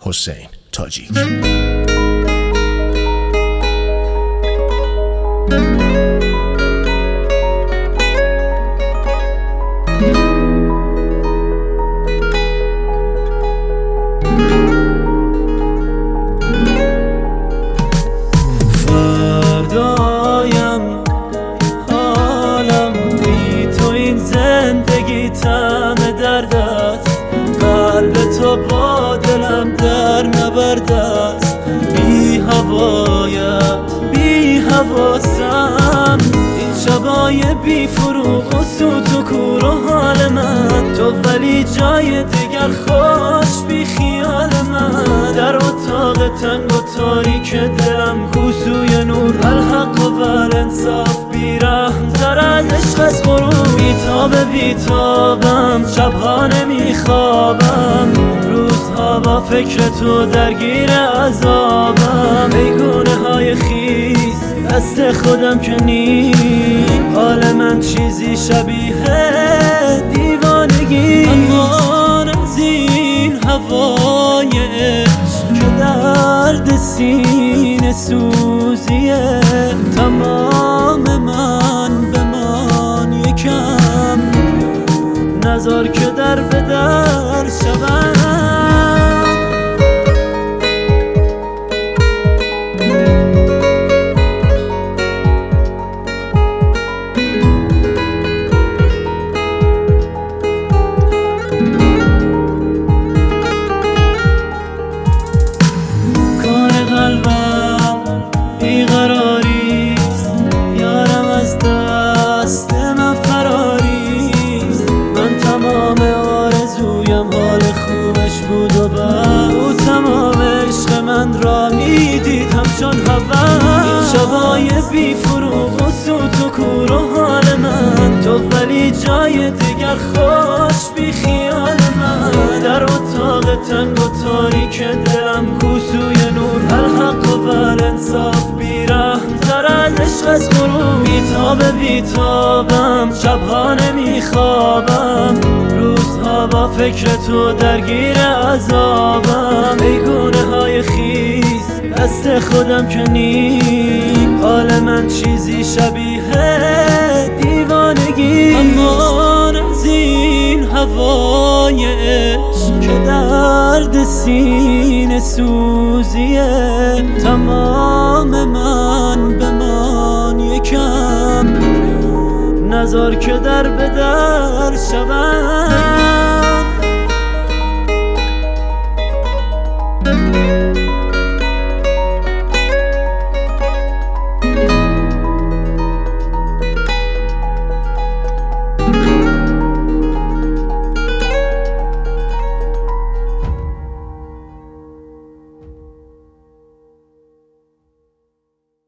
حسین تاجیک. فردایم حالم بی تو، این زندگی طعم درد است، قلب تو با دلم در نبرد است. بی هوایت بی حواسم، این شبای بی فروغ و سوت و کور و حال من، تو ولی جای دیگر خوش بی خیال من. در اتاق تنگ و تاریک دلم کوسوی نور، الحق و الانصاف بی رحم تر از عشق از غروب. بیتابم شبها نمیخوابم، روزها با فکر تو درگیر عذابم. بیگونه های خیز دست خودم که نیست، حال من چیزی شبیه دیوانگی. امان از این هوای عشق که درد سینه سوزیه، تمام من بمان یکم، نذار که در به در شوم. کار قلبم بیقراریست، یارم از دست من فراریست. من تمام آرزویم حال خوبش بود و بعد او تمام عشق من را میدید همچون هوا. این شبای بی فروغ و سوت و کور و حال من، تو ولی جای دیگر خوش بی خیال من. در اتاق تنگ و تاریک دلم کوسوی نور، الحق و الانصاف بی رحم تر از عشق از غروب. بیتابم شبها نمیخوابم، روزها با فکر تو درگیر عذابم. بیگونه های خیز دست خودم که نیست، حال من چیزی شبیه دیوانگی. امان از این هوای عشق که درد سینه سوزیه، تمام من بمان یکم، نذار که در به در شوم.